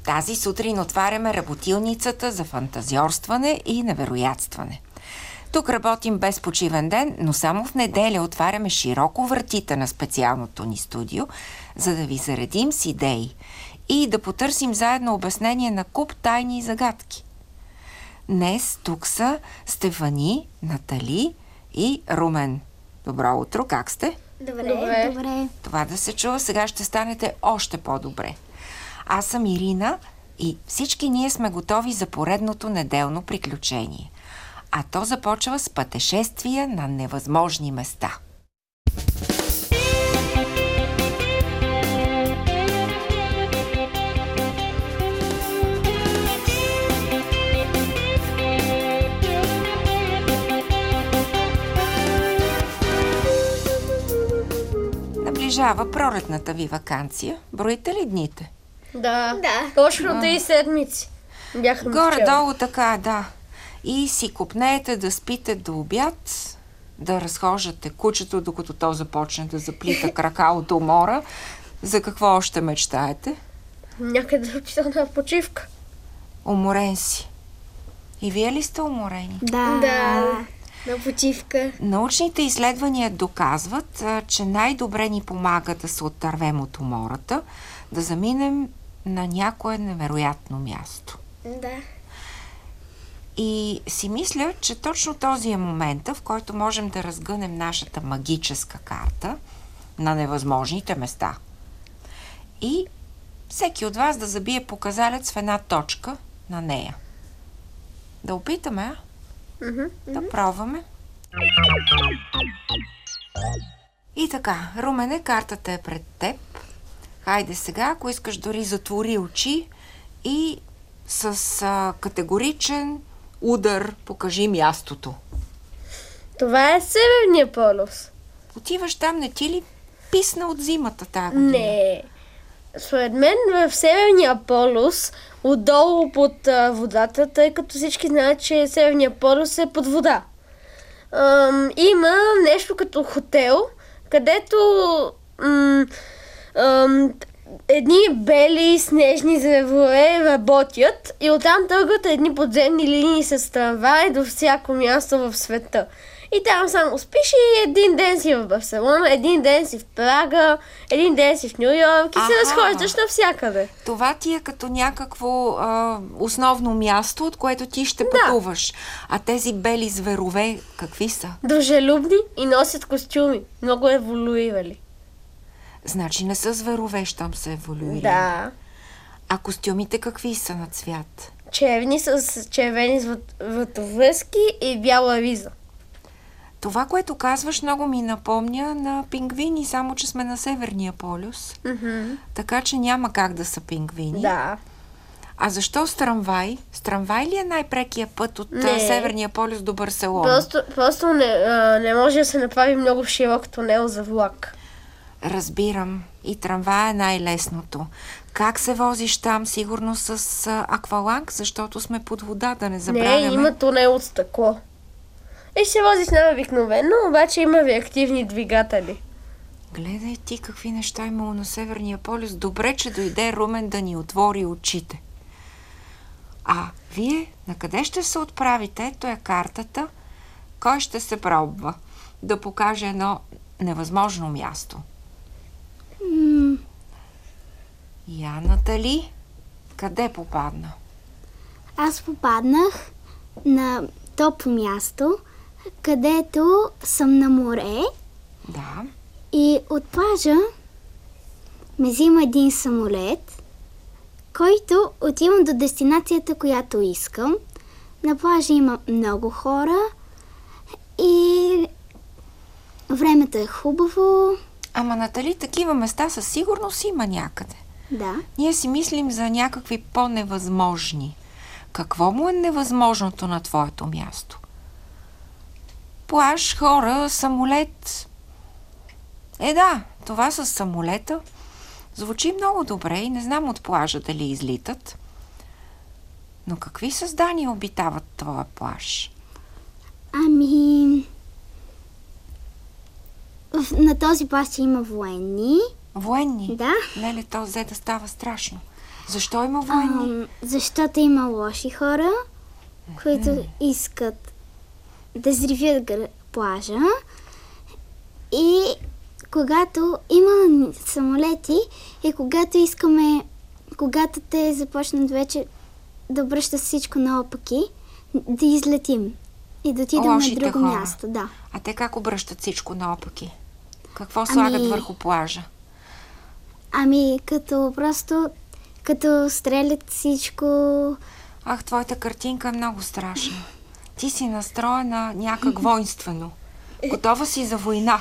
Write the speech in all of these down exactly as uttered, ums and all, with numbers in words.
Тази сутрин отваряме работилницата за фантазиорстване и невероятстване. Тук работим без почивен ден, но само в неделя отваряме широко вратите на специалното ни студио, за да ви заредим с идеи и да потърсим заедно обяснение на куп тайни и загадки. Днес тук са Стефани, Натали и Румен. Добро утро, как сте? Добре. Добре. Добре. Това да се чува, сега ще станете още по-добре. Аз съм Ирина и всички ние сме готови за поредното неделно приключение. А то започва с пътешествия на невъзможни места. Наближава пролетната ви ваканция. Броите ли дните? Да. Да. Точно три седмици. Бяха Горе-долу така, да. И си копнеете да спите до обяд, да разхождате кучето, докато то започне да заплита крака от умора. За какво още мечтаете? Някъде да писа на почивка. Уморен си. И вие ли сте уморени? Да. Да. На почивка. Научните изследвания доказват, а, че най-добре ни помага да се оттървем от умората, да заминем на някое невероятно място. Да. И си мисля, че точно този е момента, в който можем да разгънем нашата магическа карта на невъзможните места. И всеки от вас да забие показалец в една точка на нея. Да опитаме, а? Мгм. Да пробваме. И така, Румене, картата е пред теб. Хайде сега, ако искаш, дори затвори очи и с а, категоричен удар покажи мястото. Това е Северния полюс. Отиваш там, не ти ли писна от зимата тази година? Не. Според мен в Северния полюс, отдолу под а, водата, тъй като всички знаят, че Северния полюс е под вода. Ам, има нещо като хотел, където м, ам, едни бели снежни завоe работят и оттам тръгват едни подземни линии с трамвай до всяко място в света. И там само спиш и един ден си в Барселона, един ден си в Прага, един ден си в Ню Йорк и Аха. се разхождаш навсякъде. Това ти е като някакво а, основно място, от което ти ще Да. пътуваш. А тези бели зверове какви са? Дружелюбни и носят костюми. Много еволюирали. Значи не са зверове, щом са еволюирали. Да. А костюмите какви са на цвят? Черни с червени звът- вратовръзки и бяла риза. Това, което казваш, много ми напомня на пингвини, само че сме на Северния полюс. Мгм. Така че няма как да са пингвини. Да. А защо с трамвай? С трамвай ли е най-прекия път от Не. а, Северния полюс до Барселона? Просто, просто не, а, не може да се направи много широк тунел за влак. Разбирам. И трамвай е най-лесното. Как се возиш там? Сигурно с а, акваланг, защото сме под вода, да не забравяме. Не, има тунел от стъкло. И ще возиш най-обикновено, обаче има реактивни двигатели. Гледай ти какви неща имало на Северния полюс. Добре, че дойде Румен да ни отвори очите. А вие на къде ще се отправите? Ето е картата. Кой ще се пробва да покаже едно невъзможно място? М, Я, Натали, къде попадна? Аз попаднах на топло място, където съм на море Да. и от плажа ме взима един самолет, който отивам до дестинацията, която искам. На плажа има много хора и времето е хубаво. Ама, Натали, такива места със сигурност има някъде. Да. Ние си мислим за някакви по-невъзможни. Какво му е невъзможното на твоето място? Плаж, хора, самолет. Е, да, това с самолета звучи много добре и не знам от плажа дали излитат. Но какви създания обитават твоя плаж? Ами... в- На този плаж има военни. Военни? Да. Леле, то взе да става страшно. Защо има военни? Ам, защото има лоши хора, които искат да взривят гр- плажа. И когато има самолети и когато искаме, когато те започнат вече да обръщат всичко наопаки, да излетим и да отидем Лошите на друго хора. място. Да. А те как обръщат всичко наопаки? Какво слагат Ами- върху плажа? Ами като просто, като стрелят всичко. Ах, твоята картинка е много страшна. Ти си настроена някак воинствено. Готова си за война.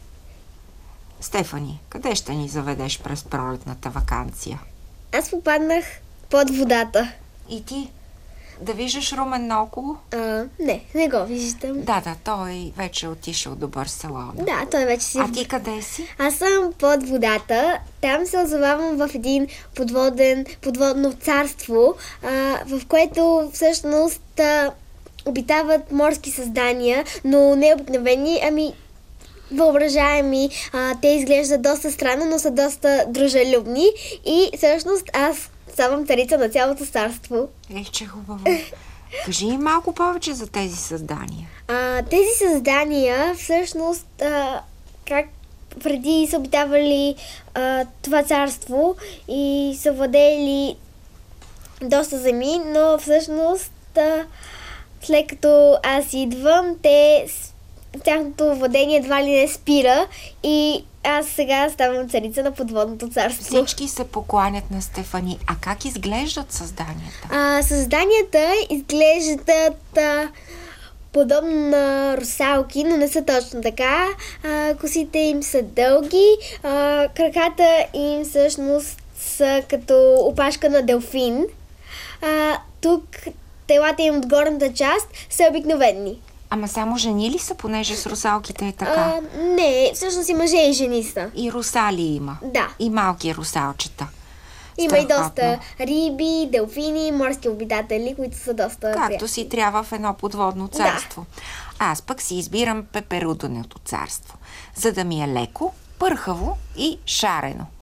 Стефани, къде ще ни заведеш през пролетната ваканция? Аз попаднах под водата. И ти? Да виждаш Румен наоколо? А, не, не го виждам. Да, да, той вече е отишъл до Барселона. Да, той вече си... А ти къде си? Аз съм под водата. Там се озовавам в един подводен, подводно царство, а, в което всъщност а, обитават морски създания, но не обикновени, ами въображаеми. А, те изглеждат доста странно, но са доста дружелюбни и всъщност аз ставам царица на цялото царство. Ех, че хубаво. Кажи ни малко повече за тези създания. А, тези създания всъщност а, как преди са обитавали а, това царство и са владели доста земи, но всъщност а, след като аз идвам, те с- тяхното владение едва ли не спира и аз сега ставам царица на подводното царство. Всички се покланят на Стефани. А как изглеждат създанията? А, създанията изглеждат а, подобно на русалки, но не са точно така. А, косите им са дълги, а, краката им всъщност са като опашка на делфин. А, тук телата им от горната част са обикновени. Ама само жени ли са, понеже с русалките е така? А, не, всъщност и мъже и жени са. И русали има. Да. И малки русалчета. Има и Страхотно. доста риби, делфини, морски обитатели, които са доста Както приятни. си трябва в едно подводно царство. Аз пък си избирам пеперуденото царство, за да ми е леко, пърхаво и шарено.